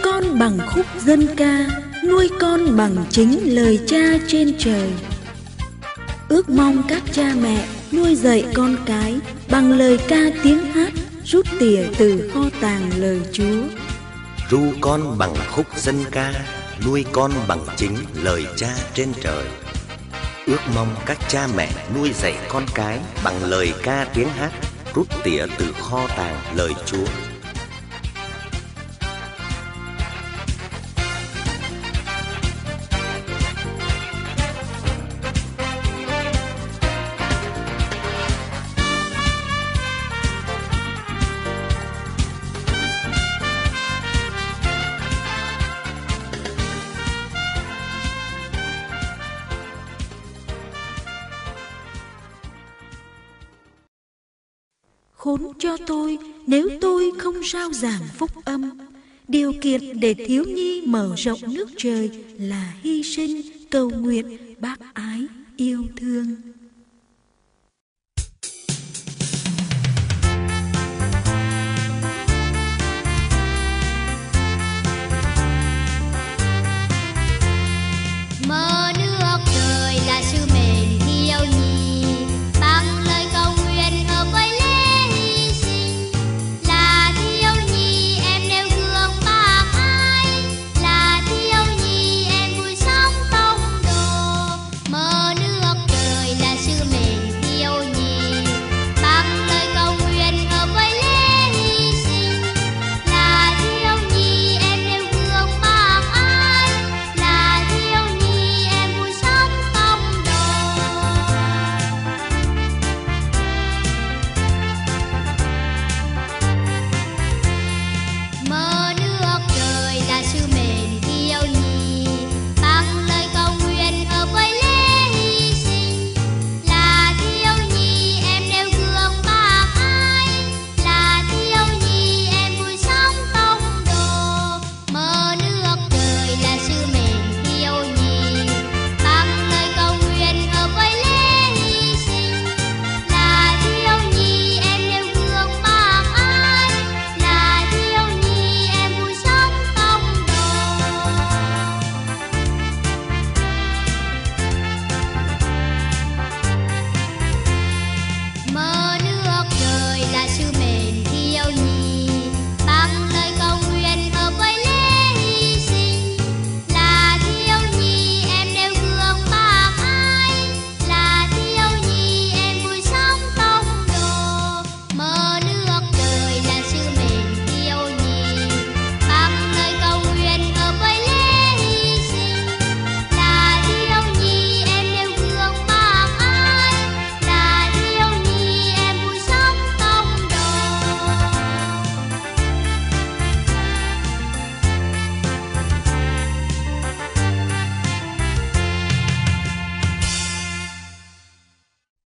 con bằng khúc dân ca, nuôi con bằng chính lời cha trên trời. Ước mong các cha mẹ nuôi dạy con cái bằng lời ca tiếng hát, rút tỉa từ kho tàng lời Chúa. Ru con bằng khúc dân ca, nuôi con bằng chính lời cha trên trời. Ước mong các cha mẹ nuôi dạy con cái bằng lời ca tiếng hát, rút tỉa từ kho tàng lời Chúa. Khốn cho tôi nếu tôi không rao giảng phúc âm. Điều kiện để thiếu nhi mở rộng nước trời là hy sinh, cầu nguyện, bác ái, yêu thương.